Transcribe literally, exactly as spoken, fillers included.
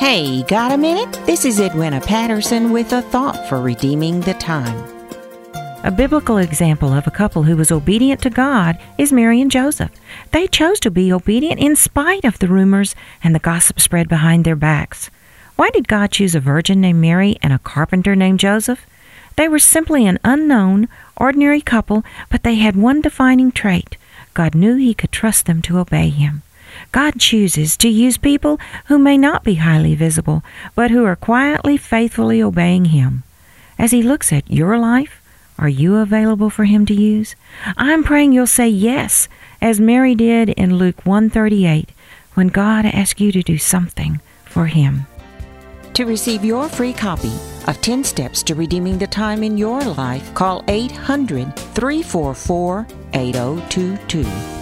Hey, got a minute? This is Edwina Patterson with a thought for redeeming the time. A biblical example of a couple who was obedient to God is Mary and Joseph. They chose to be obedient in spite of the rumors and the gossip spread behind their backs. Why did God choose a virgin named Mary and a carpenter named Joseph? They were simply an unknown, ordinary couple, but they had one defining trait. God knew He could trust them to obey Him. God chooses to use people who may not be highly visible, but who are quietly, faithfully obeying Him. As He looks at your life, are you available for Him to use? I'm praying you'll say yes, as Mary did in Luke one thirty-eight, when God asked you to do something for Him. To receive your free copy of ten Steps to Redeeming the Time in Your Life, call eight hundred, three four four, eight oh two two.